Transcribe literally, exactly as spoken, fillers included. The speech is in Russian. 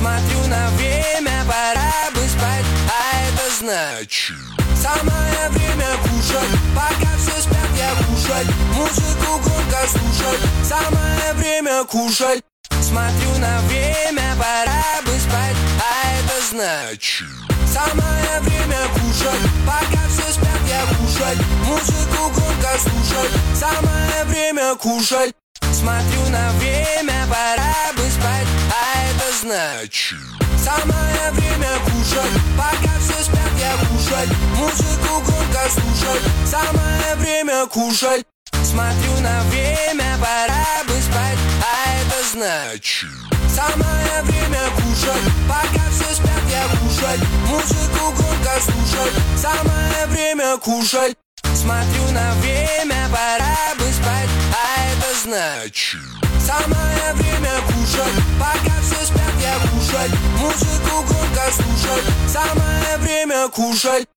Смотрю на время, пора бы спать, а это значит самое время кушать. Пока все спят, я кушать, музыку громко слушать. Самое время кушать. Смотрю на время, пора бы спать, а это значит самое время кушать. Пока все спят, я кушать, музыку громко слушать. Самое время кушать. Смотрю на время, пора бы спать, а это значит самое время кушать. Пока все спят, я кушать, музыку громко слушать. Самое время кушать. Смотрю на время, пора бы спать, а это значит самое время кушать. Пока все спят, я кушать, музыку громко слушать. Самое время кушать. Смотрю на время, пора бы спать, а это значит самое время кушать. Пока все спят, я кушать, музыку громко слушать. Самое время кушать.